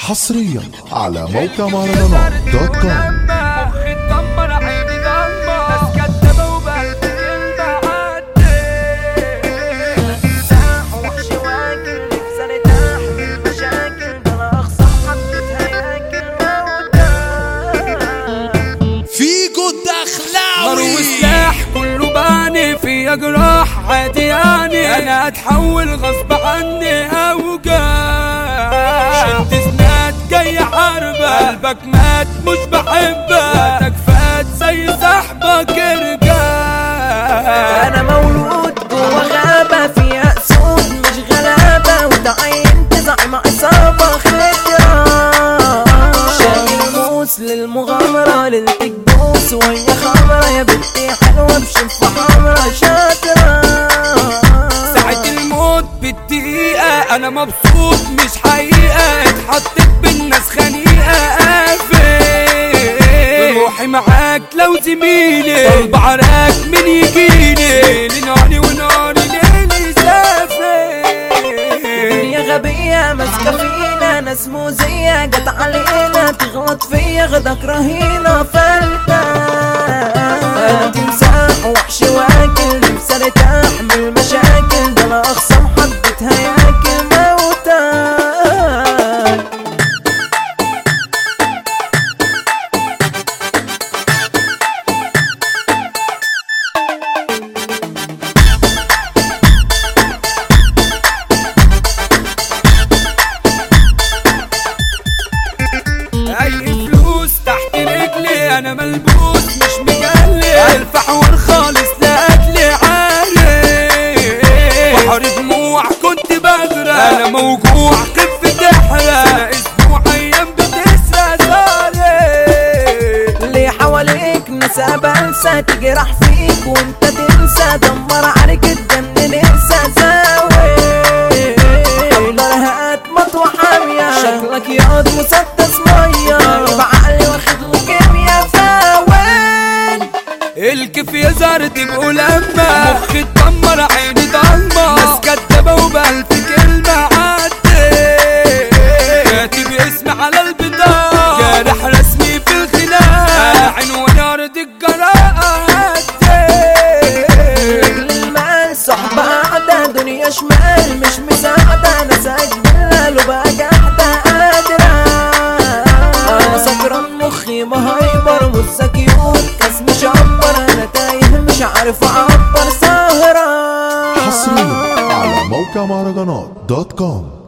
حصريا على موقع مهرجانات دوت كوم. مخي اتدمر عيني ضلمة ناس كدابة وبقلب كلمة عدي ساح وحش واكل نفسي ارتاح من المشاكل ده انا اخسر حبة هياكل موتان فيكو نار الدخلاوي وسلاح كله باني فيا جراح عادي يعني انا هتحول غصب عني اوجاع شد سنات جاي حربة قلبك مات مش بحبك وقتك فات زي صاحبك ارجع انا مولود جوا غابة فيها اسود مش غلابة وتعينت زعيم عصابة خلتها شايل موس للمغامرة للتكبوس وهي خمرة يا بنتي حلوة بشفة حمرا شاطرة ساعة الموت بالدقيقة انا مبسوط مش حقيقة اتحطيت بالناس خنيقة قافل روحي معاك لو زميلي طلب عراك من يجيني ناري وناري ليلي سافر الدنيا غبية ماسكة فينا ناس موزية جت علينا تغلط فيا غدك رهينة فلتة انا تمساح وحش واكل نفسي ارتاح من المشاكل ده انا اخصم حبة هياكل موتان اي فلوس تحت رجلي انا ملبوس مش مجلي الف حوار خالص لاجلي عارف بحر دموع كنت بغرق انا موجوع خف تحرق اسبوع ايام بتسرق صالح اللي حواليك نسى بنسى تجرح فيك وانت تنسى دمر عليك الدم ننسى زاوي دولار هات مطوة حامية شكلك ياض مسدس مية بعقلي واخد له كيميا فاوين الكيف يا زهر تبقوا لما مخي اتدمر عيني ضلمة ناس كدابة وبألف كلمة عدي كاتب اسمي على البطاقة جارح رسمي في الخناق عنوان أرض الجراءة هدي رجل المال صحبة قاعدة دنيا شمال مش مساعدة انا سجل له بقى قاعدة قادرة انا سكران مخي مهايبر والسكيوت كاس مش عبر انا تايه مش عارف اعبر سهرة حصريا على موقع مهرجانات دوت كوم.